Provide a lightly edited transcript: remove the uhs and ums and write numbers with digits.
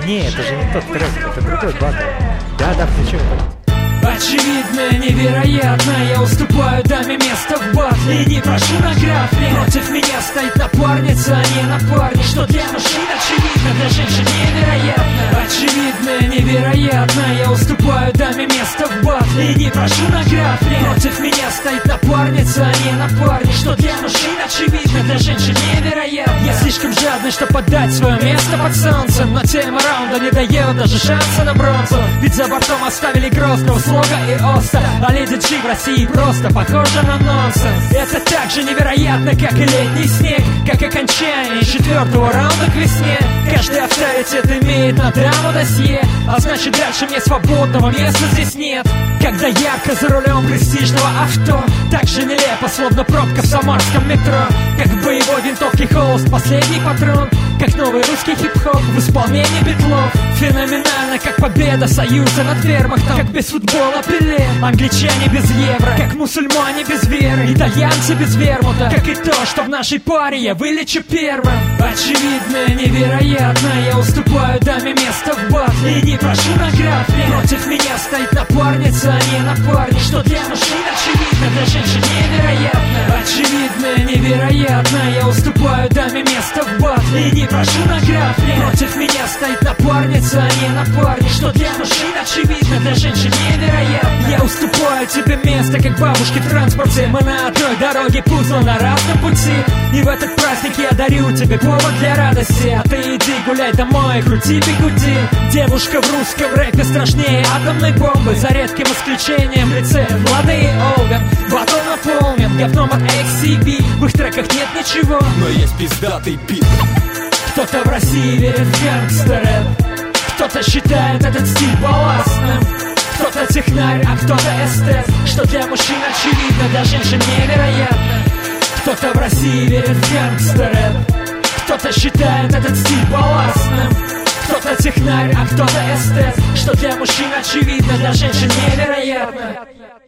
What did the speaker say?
Не, это же не тот трек, это другой батл. Да, включи его. Очевидно, невероятно, я уступаю даме место в батле. И не прошу наград, против меня стоит напарница, а не напарник. Что для мужчин очевидно, для женщин невероятно. Очевидно, невероятно, я уступаю даме место в батле. И не прошу наград, против меня стоит напарница, а не напарник. Что для мужчин очевидно, для женщин невероятно. Я слишком жадный, чтобы отдать свое место под солнцем, но тема раунда не дает даже шанса на бронзу. Ведь за бортом оставили грозного слога и оста, а Леди Джи в России просто похожа на нонсенс. Это так же невероятно, как и летний снег, как окончание 4-го раунда к весне. Каждый авторитет имеет на драму досье, а значит дальше мне свободного места здесь нет. Когда ярко за рулем престижного авто, так же нелепо, словно пробка в самарском метро. Как в боевой винтовке холст, последний патрон. Как новый русский хип-хоп в исполнении битлов. Феноменально, как победа Союза над вермахтом. Как без футбола Пеле, англичане без евро. Как мусульмане без веры, итальянцы без вермута. Как и то, что в нашей паре я вылечу первым. Очевидно, невероятно, я уступаю даме место в батле. И не прошу наград, против меня стоит напарница, а не напарник. Что для мужчин очевидно, для женщин невероятно. Очевидно, невероятно, я уступаю даме место в батле. И не прошу наград, против меня стоит напарница, а не напарник. Что для мужчин очевидно, для женщин невероятно. Я уступаю тебе место, как бабушке в транспорте. Мы на одной дороге, пусть но на разном пути. И в этот праздник я дарю тебе повод для радости. А ты иди гуляй домой, крути бигуди. Девушка в русском рэпе страшнее атомной бомбы, за редким исключением в лице Влады и Олган. Батл наполнен говном от XCB. В их треках нет ничего, но есть пиздатый бит. Кто-то в России верит в гангстер-рэп, кто-то считает этот стиль балластным. Кто-то технарь, а кто-то эстет. Что для мужчин очевидно, для женщин невероятно. Кто-то в России верит в гангстер-рэп, кто-то считает этот стиль балластным. Кто-то технарь, а кто-то эстет. Что для мужчин очевидно, для женщин невероятно.